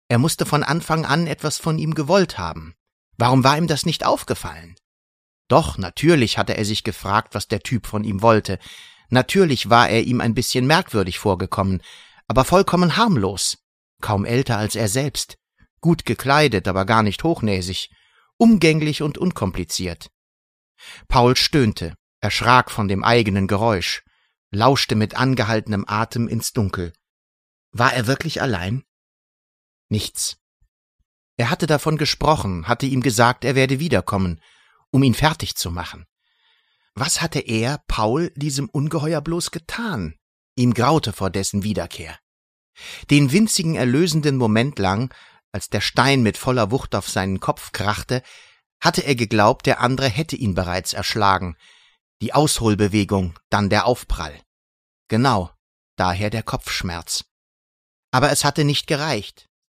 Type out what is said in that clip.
Er musste von Anfang an etwas von ihm gewollt haben. Warum war ihm das nicht aufgefallen? Doch, natürlich hatte er sich gefragt, was der Typ von ihm wollte. Natürlich war er ihm ein bisschen merkwürdig vorgekommen, aber vollkommen harmlos. Kaum älter als er selbst. Gut gekleidet, aber gar nicht hochnäsig. Umgänglich und unkompliziert. Paul stöhnte, erschrak von dem eigenen Geräusch, lauschte mit angehaltenem Atem ins Dunkel. War er wirklich allein? Nichts. Er hatte davon gesprochen, hatte ihm gesagt, er werde wiederkommen, um ihn fertig zu machen. Was hatte er, Paul, diesem Ungeheuer bloß getan? Ihm graute vor dessen Wiederkehr. Den winzigen erlösenden Moment lang, als der Stein mit voller Wucht auf seinen Kopf krachte, hatte er geglaubt, der andere hätte ihn bereits erschlagen. Die Ausholbewegung, dann der Aufprall. Genau, daher der Kopfschmerz. Aber es hatte nicht gereicht.